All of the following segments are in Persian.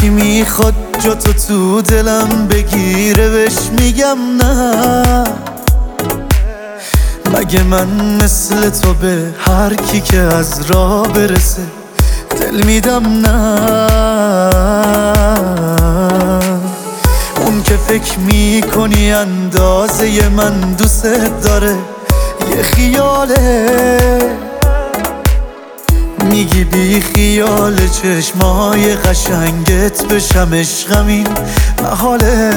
کی میخواد جا تو دلم بگیره بهش میگم نه. مگه من مثل تو به هر کی که از راه برسه دل میدم نه؟ اون که فکر میکنی اندازه من دوست داره یه خیاله، میگی بی خیال چشمای قشنگت بشم عشقم این محاله.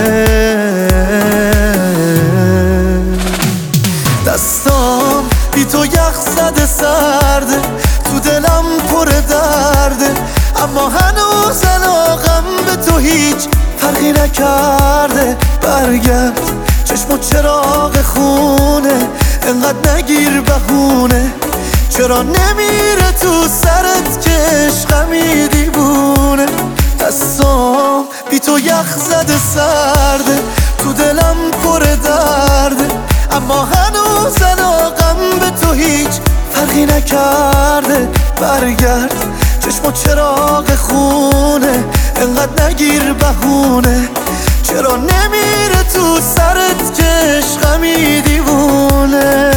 دستام بی تو یخ زده سرده، تو دلم پر درده، اما هنوز علاقم به تو هیچ فرقی نکرده. برگرد چشم و چراغ خونه، انقدر نگیر بهونه، چرا نمیره تو سرت که عشقمی دیوونه. دستام بی تو یخ زده سرده، تو دلم پر درده، اما هنوز علاقم به تو هیچ فرقی نکرده. برگرد چشم و چراغ خونه، انقدر نگیر بهونه، چرا نمیره تو سرت که عشقمی دیوونه.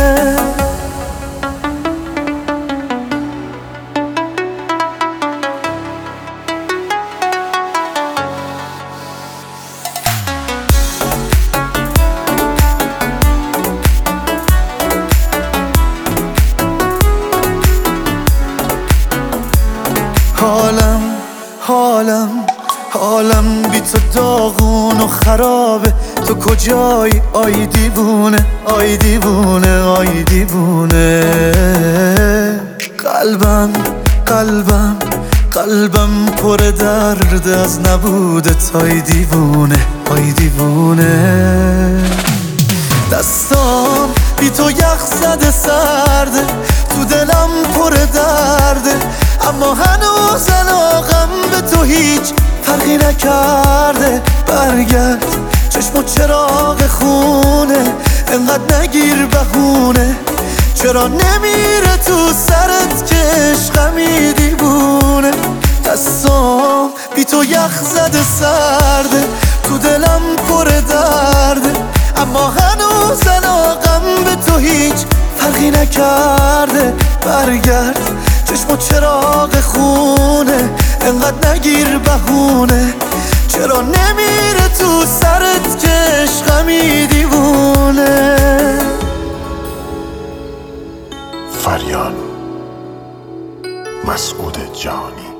حالم بی تو داغون و خرابه، تو کجایی آی دیوونه، آی دیوونه، آی دیوونه. قلبم پر درد از نبودت آی دیوونه، آی دیوونه. دستام بی تو یخ زده سرده، تو دلم پر درده، اما هنوز علاقم به تو هیچ فرقی نکرده. برگرد چشم و چراغ خونه، انقدر نگیر بهونه، چرا نمیره تو سرت که عشقمی دیوونه. دستام بی تو یخ زده سرده، تو دلم پر درده، اما هنوز علاقم به تو هیچ فرقی نکرده. برگرد چشم و چراغ خونه، انقدر نگیر بهونه، چرا نمیره تو سرت که عشقمی دیوونه. فریان مسعود جانی.